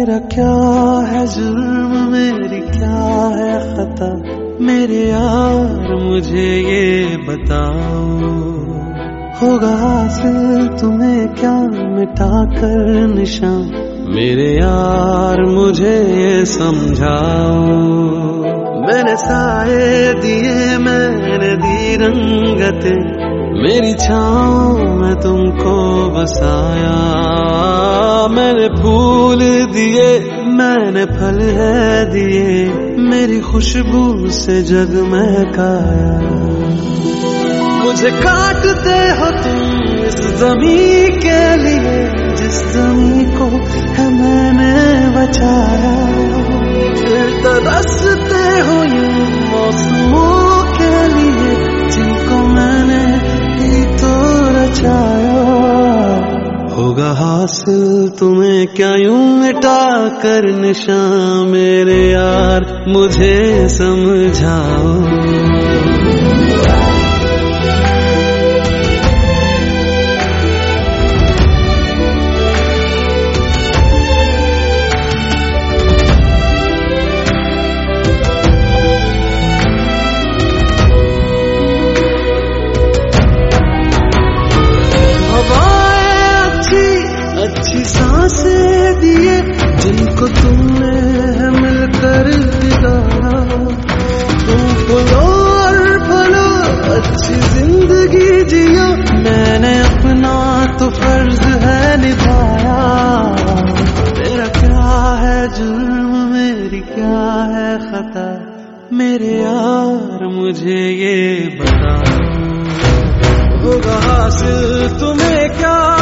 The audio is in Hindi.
मेरा क्या है जुर्म, मेरी क्या है खता, मेरे यार मुझे ये बताओ। होगा हासिल तुम्हें क्या मिटा कर निशान, मेरे यार मुझे ये समझाओ। मैंने साए दिए, मैंने दी रंगतें, मेरी छाँव में तुमको बसाया। मैंने फूल दिए, मैंने फल है दिए, मेरी खुशबू से जग महकाया। मुझे काटते हो तुम इस ज़मीं के लिए, जिस ज़मीं को है मैंने बचाया। फिर तरसते हो यूं मौसमों के लिए, जिनको मैंने ही तो रचाया। होगा हासिल तुम्हें क्या यूं मिटा कर निशान, मेरे यार मुझे समझाओ। अच्छी सांसें दिए, जिनको तुमने है मिलकर बिगाड़ा। तुम फलो और फलो, अच्छी जिंदगी जियो, मैंने अपना तो फर्ज है निभाया। मेरा क्या है जुर्म, मेरी क्या है खता, मेरे यार मुझे ये बताओ। होगा हासिल तुम्हें क्या